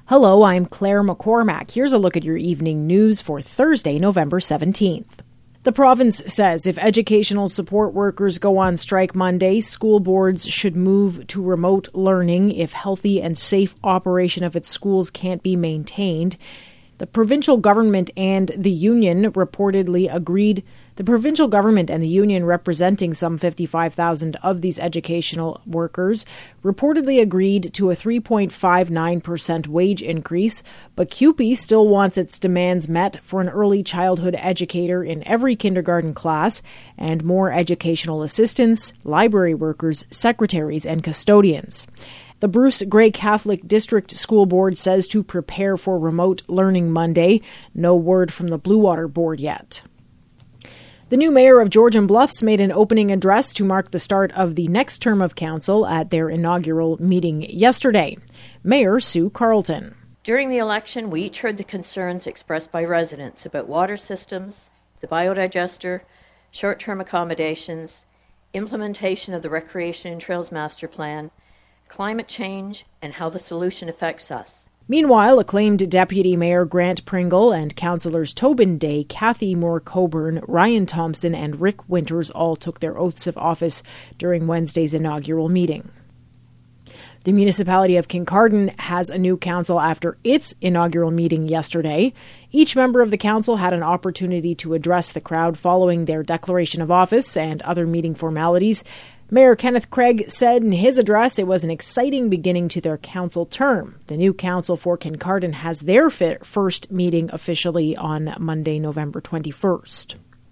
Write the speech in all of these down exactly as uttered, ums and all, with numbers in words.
Hello, I'm Claire McCormack. Here's a look at your evening news for Thursday, November seventeenth. The province says if educational support workers go on strike Monday, school boards should move to remote learning if healthy and safe operation of its schools can't be maintained. The provincial government and the union reportedly agreed. The provincial government and the union, representing some fifty-five thousand of these educational workers, reportedly agreed to a three point five nine percent wage increase, but C U P E still wants its demands met for an early childhood educator in every kindergarten class and more educational assistants, library workers, secretaries, and custodians. The Bruce Grey Catholic District School Board says to prepare for remote learning Monday. No word from the Blue Water Board yet. The new mayor of Georgian Bluffs made an opening address to mark the start of the next term of council at their inaugural meeting yesterday. Mayor Sue Carlton. During the election, we each heard the concerns expressed by residents about water systems, the biodigester, short-term accommodations, implementation of the Recreation and Trails Master Plan, climate change, and how the solution affects us. Meanwhile, acclaimed Deputy Mayor Grant Pringle and Councillors Tobin Day, Kathy Moore-Coburn, Ryan Thompson and Rick Winters all took their oaths of office during Wednesday's inaugural meeting. The municipality of Kincardine has a new council after its inaugural meeting yesterday. Each member of the council had an opportunity to address the crowd following their declaration of office and other meeting formalities. Mayor Kenneth Craig said in his address it was an exciting beginning to their council term. The new council for Kincardine has their first meeting officially on Monday, November twenty-first.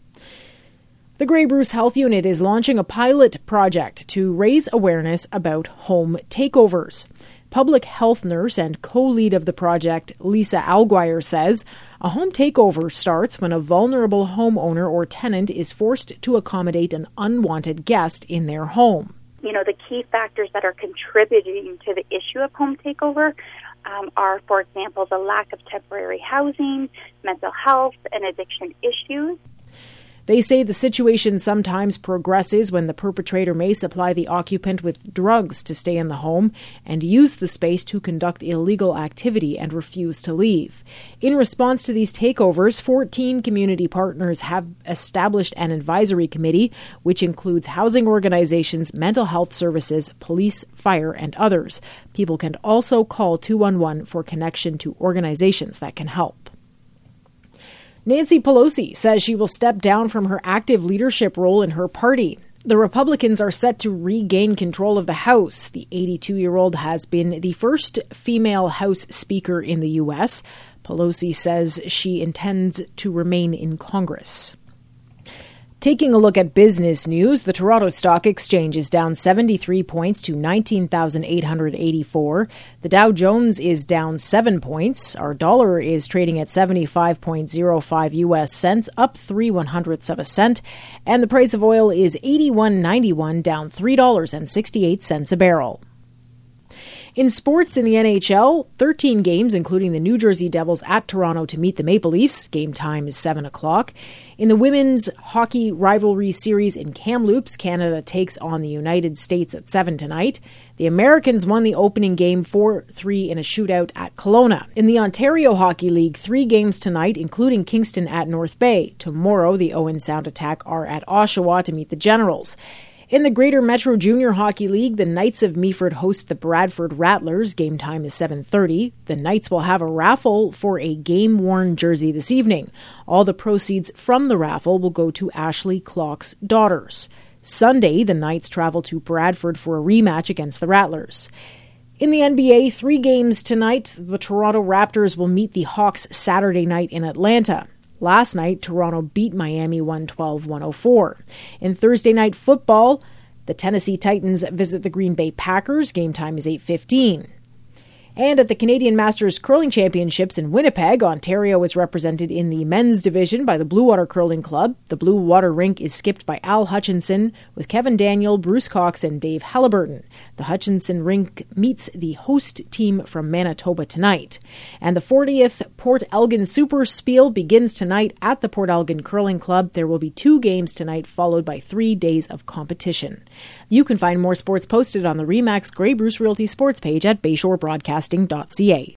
The Grey Bruce Health Unit is launching a pilot project to raise awareness about home takeovers. Public health nurse and co-lead of the project, Lisa Alguire, says a home takeover starts when a vulnerable homeowner or tenant is forced to accommodate an unwanted guest in their home. You know, the key factors that are contributing to the issue of home takeover um, are, for example, the lack of temporary housing, mental health, and addiction issues. They say the situation sometimes progresses when the perpetrator may supply the occupant with drugs to stay in the home and use the space to conduct illegal activity and refuse to leave. In response to these takeovers, fourteen community partners have established an advisory committee, which includes housing organizations, mental health services, police, fire, and others. People can also call two one one for connection to organizations that can help. Nancy Pelosi says she will step down from her active leadership role in her party. The Republicans are set to regain control of the House. The eighty-two-year-old has been the first female House Speaker in the U S. Pelosi says she intends to remain in Congress. Taking a look at business news, the Toronto Stock Exchange is down seventy-three points to nineteen thousand eight hundred eighty-four. The Dow Jones is down seven points. Our dollar is trading at seventy-five point zero five U S cents, up three one hundredths of a cent. And the price of oil is eighty-one ninety-one, down three dollars and sixty-eight cents a barrel. In sports, in the N H L, thirteen games, including the New Jersey Devils at Toronto to meet the Maple Leafs. Game time is seven o'clock. In the women's hockey rivalry series in Kamloops, Canada takes on the United States at seven tonight. The Americans won the opening game four three in a shootout at Kelowna. In the Ontario Hockey League, three games tonight, including Kingston at North Bay. Tomorrow, the Owen Sound Attack are at Oshawa to meet the Generals. In the Greater Metro Junior Hockey League, the Knights of Meaford host the Bradford Rattlers. Game time is seven thirty. The Knights will have a raffle for a game-worn jersey this evening. All the proceeds from the raffle will go to Ashley Clock's daughters. Sunday, the Knights travel to Bradford for a rematch against the Rattlers. In the N B A, three games tonight. The Toronto Raptors will meet the Hawks Saturday night in Atlanta. Last night, Toronto beat Miami one twelve to one oh four. In Thursday night football, the Tennessee Titans visit the Green Bay Packers. Game time is eight fifteen. And at the Canadian Masters Curling Championships in Winnipeg, Ontario is represented in the men's division by the Blue Water Curling Club. The Blue Water rink is skipped by Al Hutchinson with Kevin Daniel, Bruce Cox, and Dave Halliburton. The Hutchinson rink meets the host team from Manitoba tonight. And the fortieth Port Elgin Super Spiel begins tonight at the Port Elgin Curling Club. There will be two games tonight, followed by three days of competition. You can find more sports posted on the RE/MAX Grey Bruce Realty sports page at bayshore broadcasting dot c a.